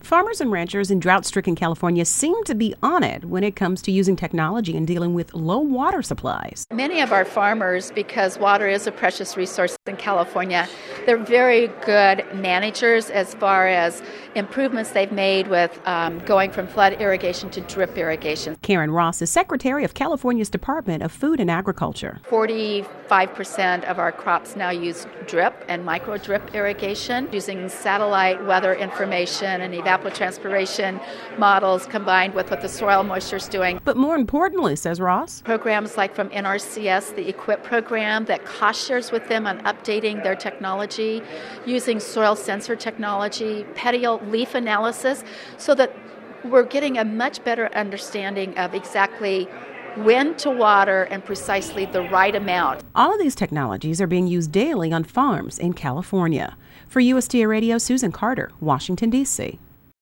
Farmers and ranchers in drought-stricken California seem to be on it when it comes to using technology and dealing with low water supplies. Many of our farmers, because water is a precious resource in California, they're very good managers as far as improvements they've made with going from flood irrigation to drip irrigation. Karen Ross is Secretary of California's Department of Food and Agriculture. 45% of our crops now use drip and micro drip irrigation using satellite weather information and evapotranspiration models combined with what the soil moisture is doing. But more importantly, says Ross, programs like from NRCS, the EQIP program, that cost shares with them on updating their technology, using soil sensor technology, petiole leaf analysis, so that we're getting a much better understanding of exactly when to water and precisely the right amount. All of these technologies are being used daily on farms in California. For USDA Radio, Susan Carter, Washington, D.C.